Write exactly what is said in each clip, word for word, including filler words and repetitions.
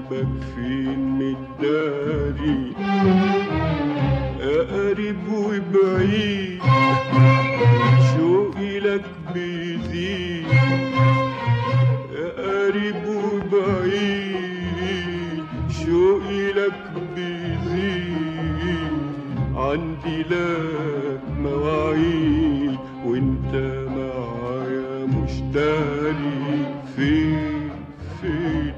قلبك فين متداري، يا قريب وبعيد شوقي لك بيزيد، يا قريب وبعيد شوقي لك بيزيد، عندي لك مواعيد وانت معايا مش داري فين فين.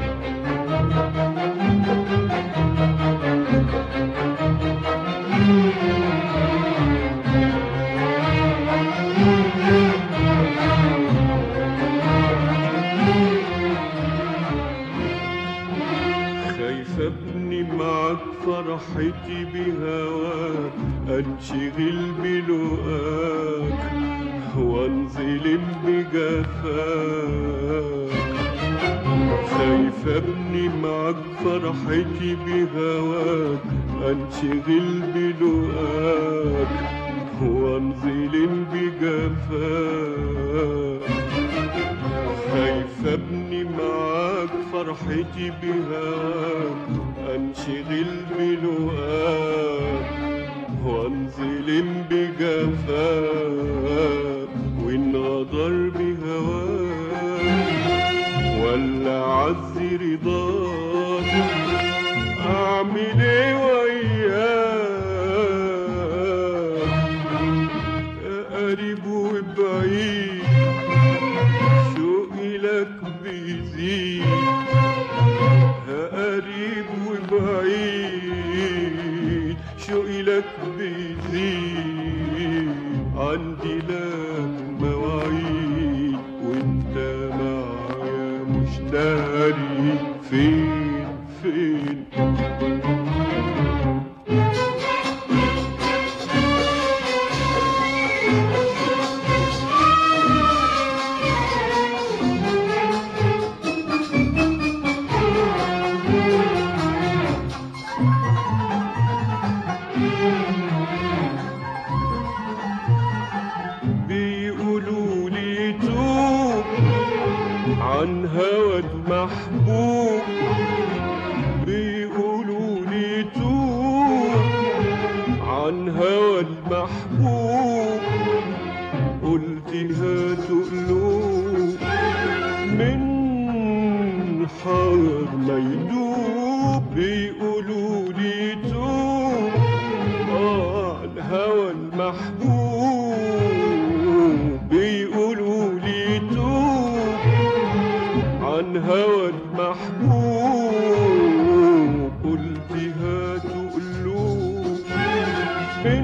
خايف ابني معاك فرحتي بهواك، انشغل بلقاك وانظلم بجفاك. خايف ابني معاك فرحتي بهواك، انشغل بلقاك وانظلم بجفاك. خايف ابني معاك فرحتي بهواك، انشغل بلقاك وانظلم بجفاك. وان غدر بهواك ولا عز رضاك، اعمل ايه وياك؟ يا قريب وبعيد شوقي لك بيزيد، يا قريب وبعيد شوقي لك بيزيد، عندي لك مواعيد وانت معايا مش داري فين فين. بيقولوا لي توب عن هوى المحبوب، بيقولوا لي توب عن هوى المحبوب. قلت هاتوا قلوب من حار ما يدوب، بيقولوا لي توب عن هوى المحبوب، بيقولوا لي توب عن هوى المحبوب. قلت هاتوا قلوب من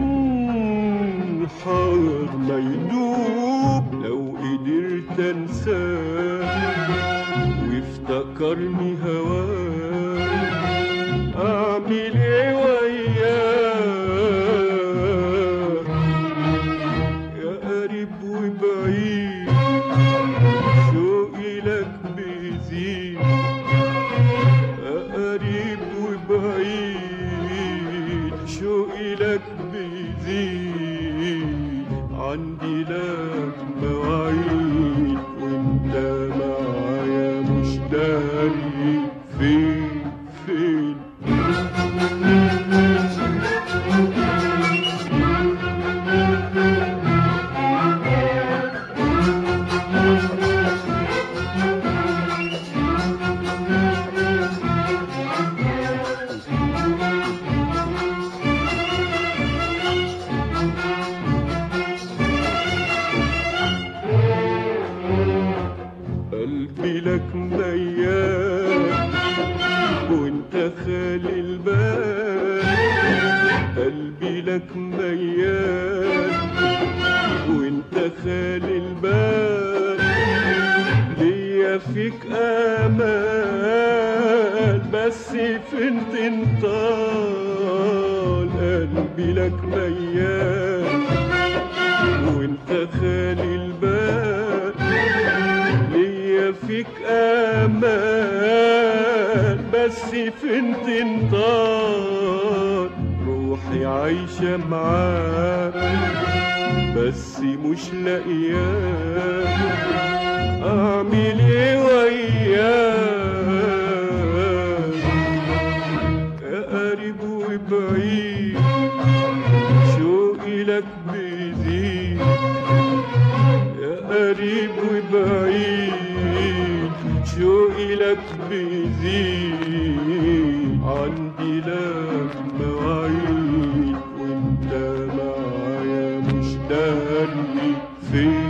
حار ما يدوب، لو قدرت انساه وافتكرني هواه، اعمل ايه وياه؟ يا قريب وبعيد شوقي لك بيزيد، يا قريب وبعيد شوقي لك بيزيد، عندي لك مواعيد وانت معايا مش داري فين فين. قلبي لك ميال وانت خالي البال، قلبي لك ميال وانت خالي البال. ليا فيك امال بس فين تنطال، قلبي لك ميال وانت خالي البال. ليا فيك امال بس فين تنطال، روحي عايشة معاك بس مش لاقياك، اعمل ايه وياك؟ وحشتني فين